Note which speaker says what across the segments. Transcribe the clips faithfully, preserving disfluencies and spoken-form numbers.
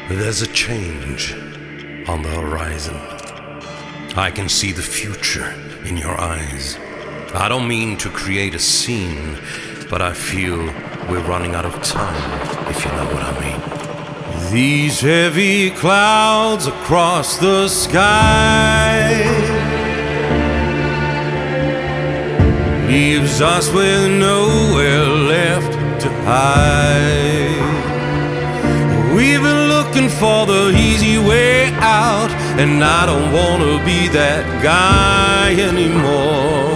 Speaker 1: There's a change on the horizon. I can see the future in your eyes. I don't mean to create a scene, but I feel we're running out of time, if you know what I mean. These heavy clouds across the sky leaves us with nowhere left to hide. We've been looking for the easy way out, and I don't wanna be that guy anymore.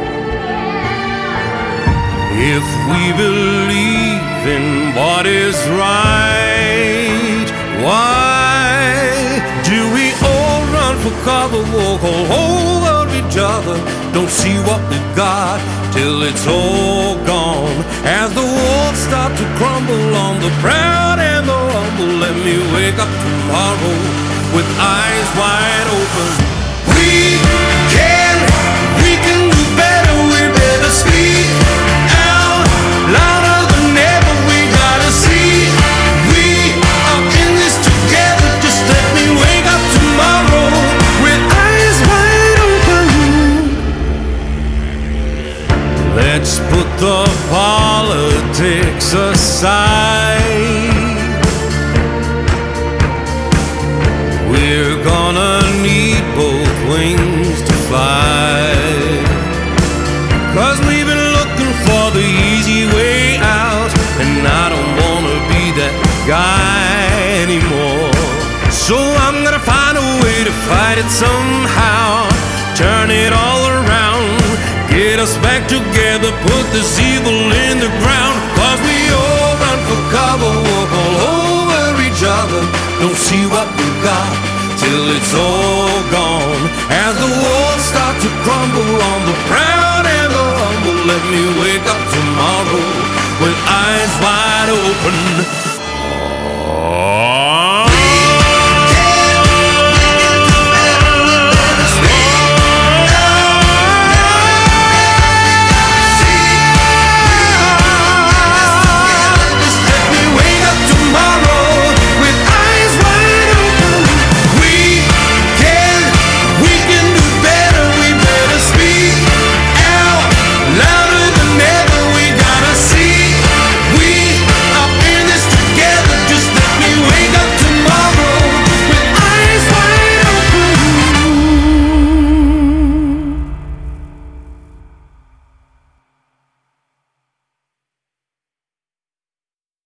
Speaker 1: If we believe in what is right, why do we all run for cover, walk all over each other, don't see what we've got till it's all gone? As the walls start to crumble on the proud and the humble, let me wake up tomorrow with eyes wide open. We can, we can do better, we better speak out louder than ever. We gotta see we are in this together. Just let me wake up tomorrow with eyes wide open. Let's put the politics aside. We're gonna need both wings to fly, 'cause we've been looking for the easy way out, and I don't wanna be that guy anymore. So I'm gonna find a way to fight it somehow, turn it all around, get us back together, put this evil in the ground. 'Cause we all run for cover, walk all over each other, don't see what we've got till it's all gone. As the walls start to crumble on the proud and the humble, let me